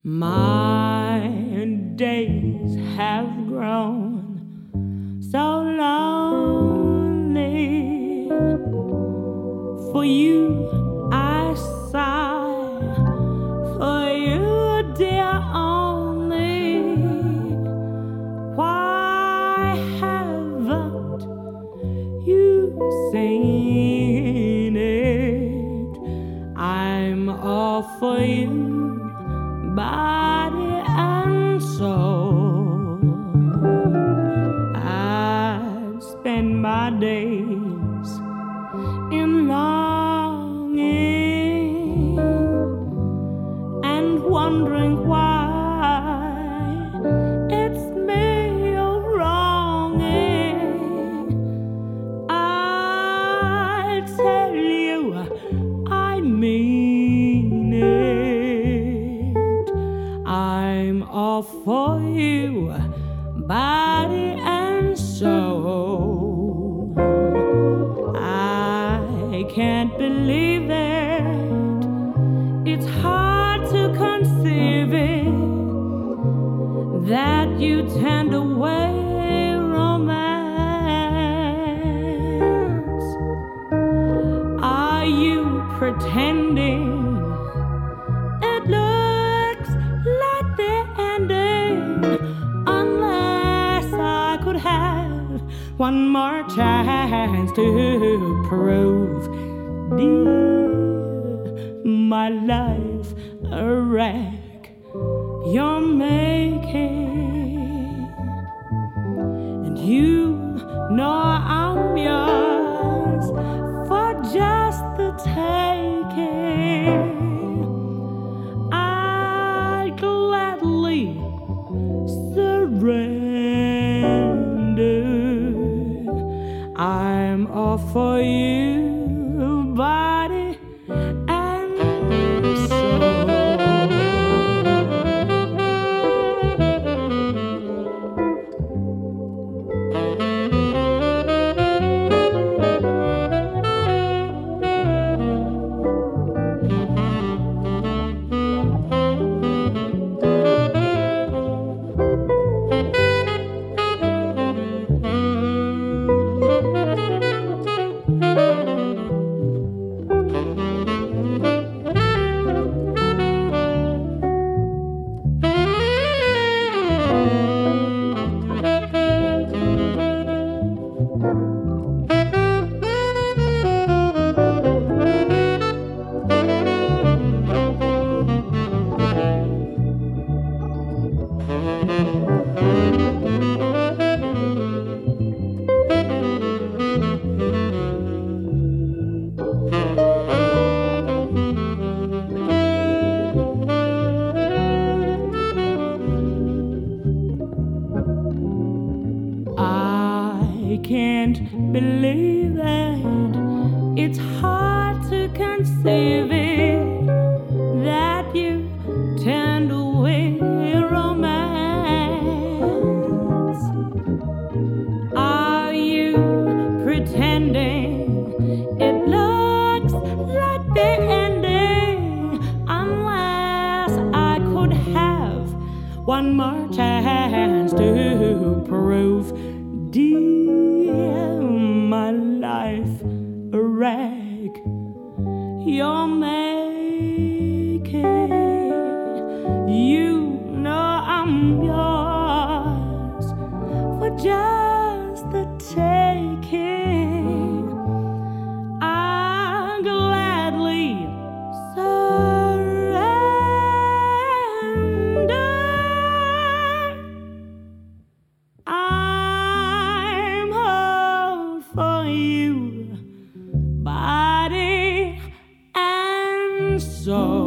My days have grown so lonely. For you I sigh, for you, dear, only. Why haven't you seen it? I'm all for you, body and soul. I spend my days in longing and wondering why it's me you're wronging. I tell you I mean it. I'm all for you, body and soul. I can't believe it. It's hard to conceive it, that you turned away romance. Are you pretending it looks like the ending? Unless I could have one more chance to prove, dear, my life a wreck you're making. And you know I'm yours for just the taking. I'd gladly surrender. I'm all for you, body and soul. I can't believe it. It's hard to conceive it, that you turned away romance. Are you pretending it looks like the ending? Unless I could have one more chance to prove, dear, my life a wreck you're making. You know I'm yours for just the taking. I'll gladly surrender. I'm all for you, body and soul.